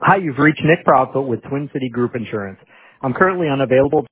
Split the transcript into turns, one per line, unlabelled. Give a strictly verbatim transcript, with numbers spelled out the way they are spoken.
Hi, you've reached Nick Proudfoot with Twin City Group Insurance. I'm currently unavailable.